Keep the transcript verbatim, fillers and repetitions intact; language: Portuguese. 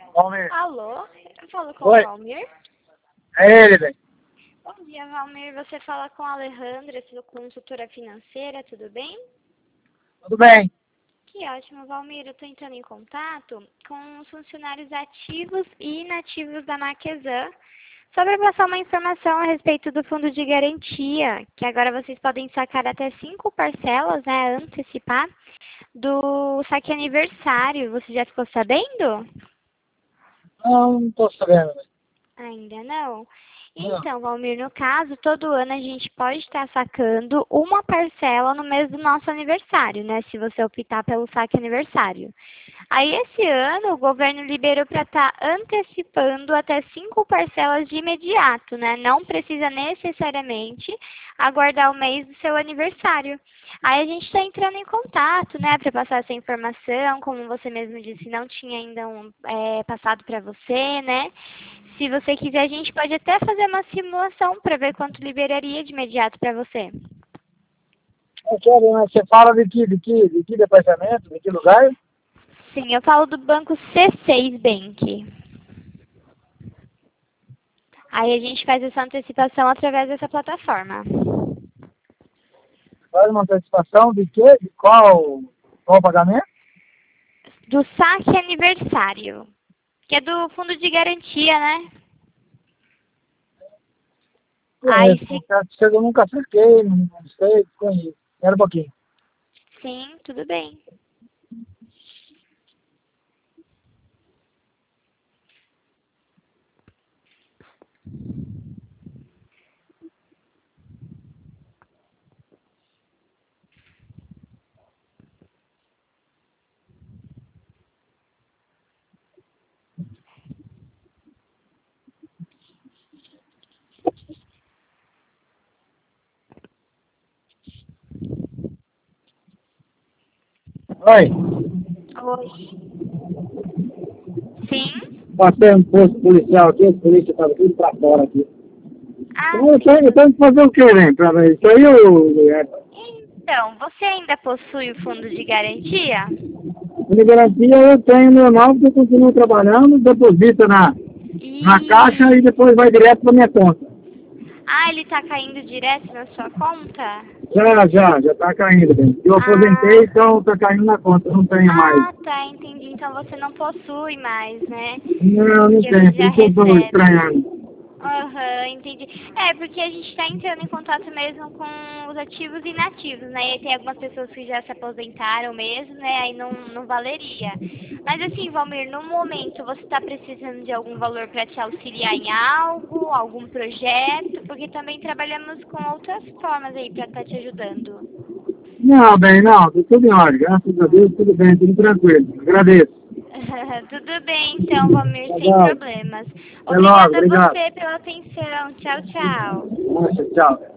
Valmir. Alô? Eu falo com Oi. o Valmir? É ele, velho. Bom dia, Valmir. Você fala com a Alejandra, sua consultora financeira, tudo bem? Tudo bem? Que ótimo, Valmir. Eu estou entrando em contato com os funcionários ativos e inativos da Marquesan sobre passar uma informação a respeito do fundo de garantia, que agora vocês podem sacar até cinco parcelas, né, antecipar, do saque aniversário. Você já ficou sabendo? Não, não tô sabendo, velho. Ainda não? Não. Então, Valmir, no caso, todo ano a gente pode estar sacando uma parcela no mês do nosso aniversário, né? Se você optar pelo saque aniversário. Aí, esse ano, o governo liberou para estar antecipando até cinco parcelas de imediato, né? Não precisa necessariamente aguardar o mês do seu aniversário. Aí a gente está entrando em contato, né, para passar essa informação, como você mesmo disse, não tinha ainda um, é, passado para você, né? Se você quiser, a gente pode até fazer uma simulação para ver quanto liberaria de imediato para você. Eu quero, né? Você fala de que, de que, de que departamento, de que lugar? Sim, eu falo do banco C seis Bank. Aí a gente faz essa antecipação através dessa plataforma. Faz uma antecipação de quê? De qual, qual pagamento? Do saque aniversário, que é do fundo de garantia, né? Aí Conheço. se... Confesso que eu nunca saquei, não, não sei, conheço. Espera um pouquinho. Sim, tudo bem. Oi. Oi. Sim? Passei um posto policial aqui, os polícia estavam tudo pra fora aqui. Ah, Eu tenho, eu tenho que fazer o quê, né? Pra ver isso aí, eu, é, então, você ainda possui o fundo de garantia? de garantia eu tenho normal, porque eu continuo trabalhando, deposita na, na caixa e E... depois vai direto pra minha conta. Ah, ele tá caindo direto na sua conta? Já, já, já tá caindo, bem. Eu aposentei, Ah, então tá caindo na conta, não tenho mais. ah, tá, entendi. Então você não possui mais, né? Não, não Porque você tenho, por já isso eu tô recebe. estranhando. Aham, entendi. É, porque a gente está entrando em contato mesmo com os ativos e inativos, né? E tem algumas pessoas que já se aposentaram mesmo, né? Aí não, não valeria. Mas assim, Valmir, no momento você está precisando de algum valor para te auxiliar em algo, algum projeto? Porque também trabalhamos com outras formas aí para estar te ajudando. Não, bem, não, tá tudo em ordem, graças a Deus, tudo bem, tudo tranquilo. Agradeço. Tudo bem, então, Valmir, sem Tchau. problemas. Até logo, Obrigada a obrigado. você pela atenção. Tchau, tchau. Nossa, tchau.